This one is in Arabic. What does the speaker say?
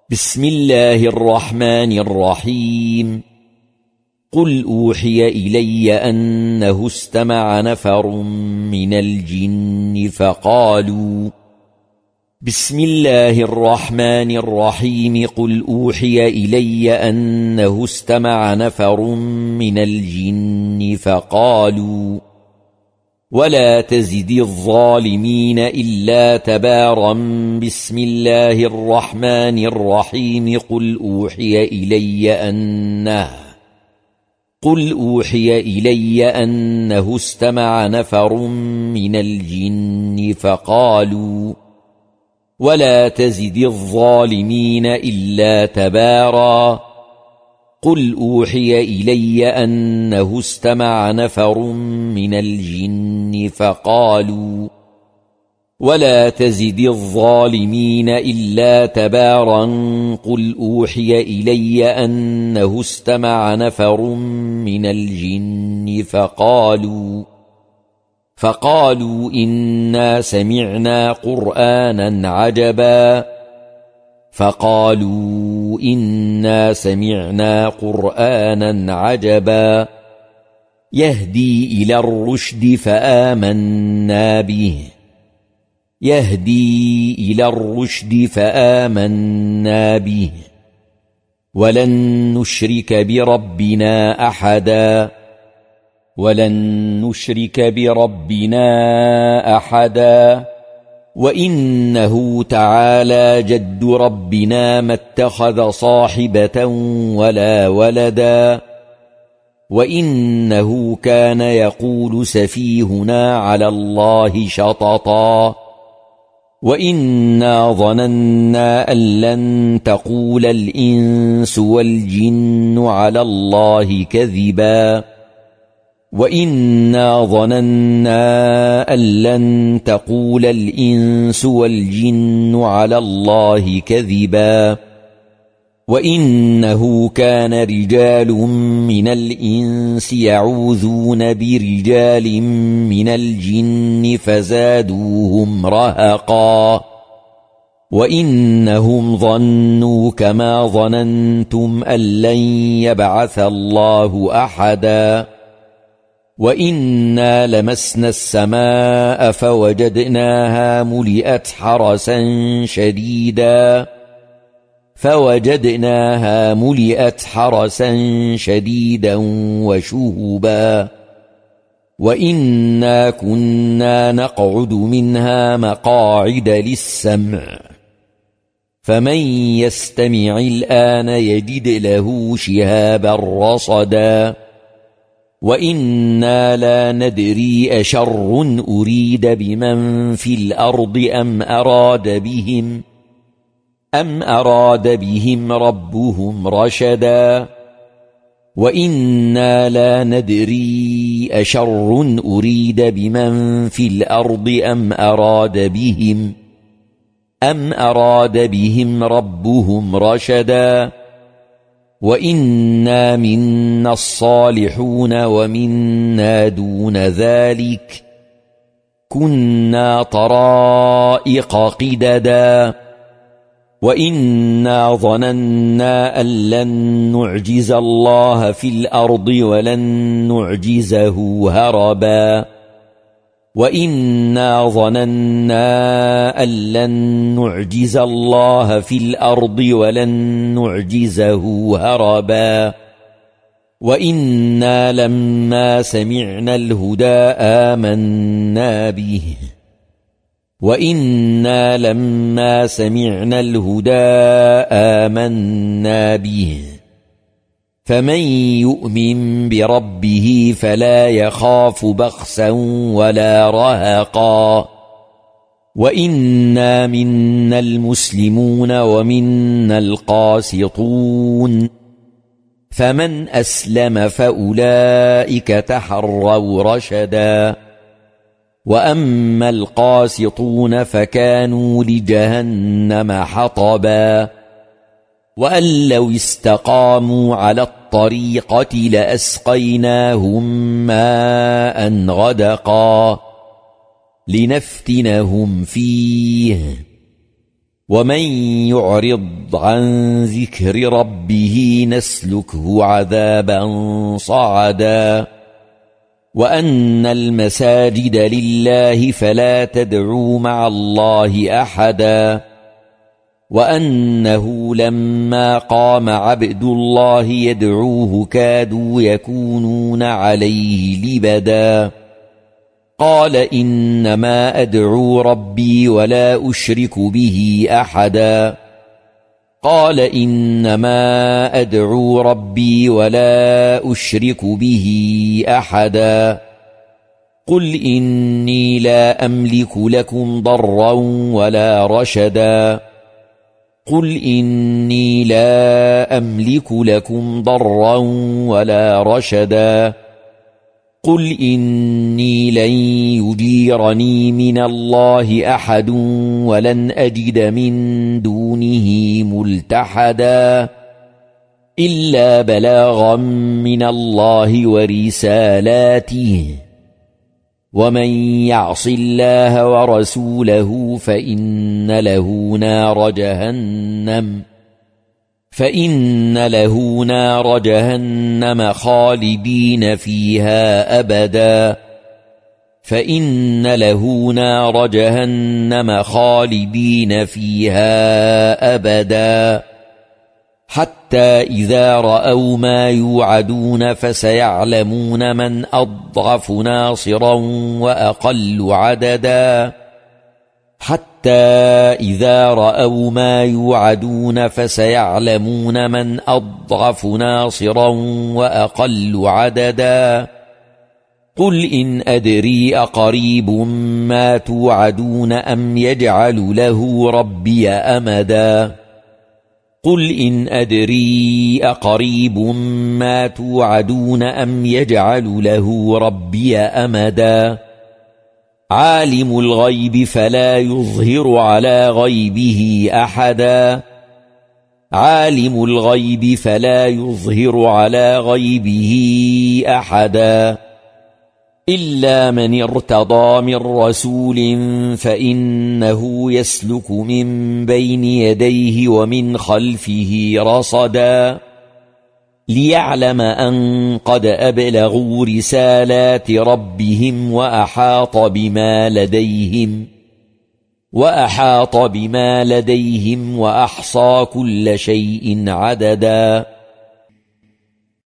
بسم الله الرحمن الرحيم. قل أوحي إلي أنه استمع نفر من الجن فقالوا بسم الله الرحمن الرحيم. قل أوحي إلي أنه استمع نفر من الجن فقالوا ولا تزد الظالمين إلا تبارا. بسم الله الرحمن الرحيم. قل أوحي إلي أنه استمع نفر من الجن فقالوا ولا تزد الظالمين إلا تبارا. قل أوحي إلي أنه استمع نفر من الجن فقالوا ولا تزد الظالمين إلا تبارا. قل أوحي إلي أنه استمع نفر من الجن فقالوا إنا سمعنا قرآنا عجبا يهدي إلى الرشد فآمنا به ولن نشرك بربنا أحدا وإنه تعالى جد ربنا ما اتخذ صاحبة ولا ولدا وإنه كان يقول سفيهنا على الله شططا وإنا ظننا أن لن تقول الإنس والجن على الله كذبا وإنه كان رجال من الإنس يعوذون برجال من الجن فزادوهم رهقا وإنهم ظنوا كما ظننتم أن لن يبعث الله أحدا وإنا لمسنا السماء فوجدناها ملئت حرسا شديدا وشهبا وإنا كنا نقعد منها مقاعد للسمع فمن يستمع الآن يجد له شهابا رصدا وإنا لا ندري أشر أريد بمن في الأرض أم أراد بهم ربهم رشدا وإنا لا ندري أشر أريد بمن في الأرض أم أراد بهم ربهم رشدا وإنا منا الصالحون ومنا دون ذلك كنا طرائق قددا وإنا ظننا أن لن نعجز الله في الأرض ولن نعجزه هربا وإنا لما سمعنا الهدى آمنا به فمن يؤمن بربه فلا يخاف بخسا ولا رهقا وإنا منا المسلمون ومنا القاسطون فمن أسلم فأولئك تحروا رشدا وأما القاسطون فكانوا لجهنم حطبا وأن لو استقاموا على الطريقة لأسقيناهم ماء غدقا لنفتنهم فيه ومن يعرض عن ذكر ربه نسلكه عذابا صعدا وأن المساجد لله فلا تدعوا مع الله أحدا وأنه لما قام عبد الله يدعوه كادوا يكونون عليه لبدا قال إنما أدعو ربي ولا أشرك به أحدا قال إنما أدعو ربي ولا أشرك به أحدا قل إني لا أملك لكم ضرا ولا رشدا قل إني لا أملك لكم ضرا ولا رشدا قل إني لن يجيرني من الله أحد ولن أجد من دونه ملتحدا إلا بلاغا من الله ورسالاته ومن يعص الله ورسوله فإن له نار جهنم خالدين فيها أبدا حتى إذا رأوا ما يوعدون فسيعلمون من أضعف ناصرا وأقل عددا قل إن أدري أقريب ما توعدون أم يجعل له ربي أمدا عالم الغيب فلا يظهر على غيبه أحدا إلا من ارتضى من رسول فإنه يسلك من بين يديه ومن خلفه رصدا ليعلم أن قد أبلغوا رسالات ربهم وأحاط بما لديهم وأحصى كل شيء عددا